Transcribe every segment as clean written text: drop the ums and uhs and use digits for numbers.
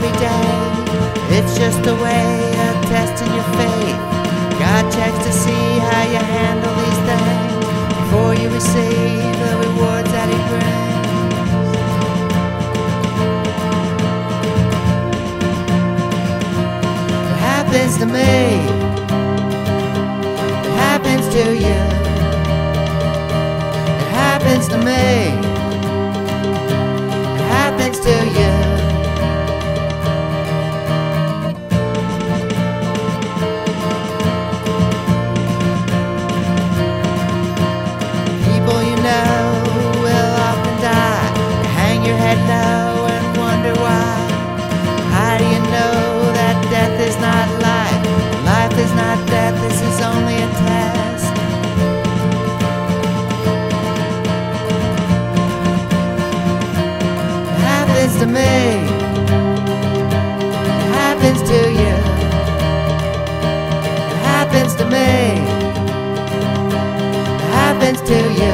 every day. It's just a way of testing your faith. God checks to see how you handle these things before you receive the rewards that He brings. It happens to me. It happens to you. It happens to me. It happens to you. People you know will often die. You hang your head low and wonder why. How do you know that death is not life? Life is not death, this is only a test. It happens to me. It happens to you. It happens to me. It happens to you.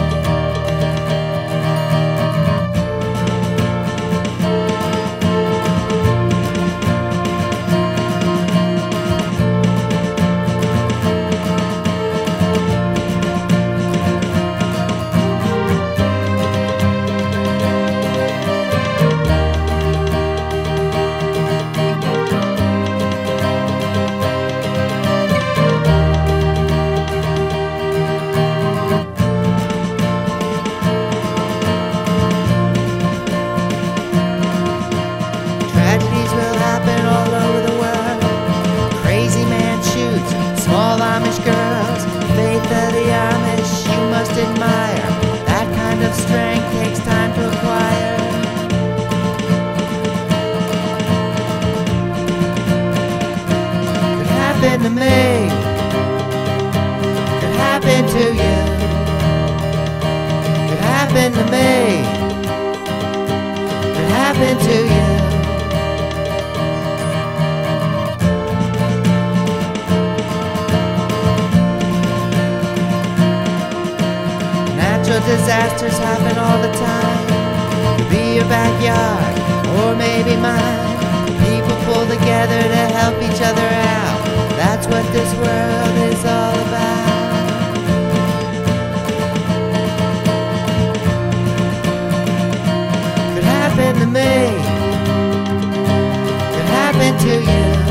Tragedies will happen all over the world. Crazy man shoots small Amish girls. Faith of the Amish you must admire. That kind of strength takes time to acquire. Could happen to me. Could happen to you. Could happen to me. Could happen to you. Natural disasters happen all the time. Could be your backyard, or maybe mine. People pull together to help each other out. That's what this world is all about. Could happen to me. Could happen to you.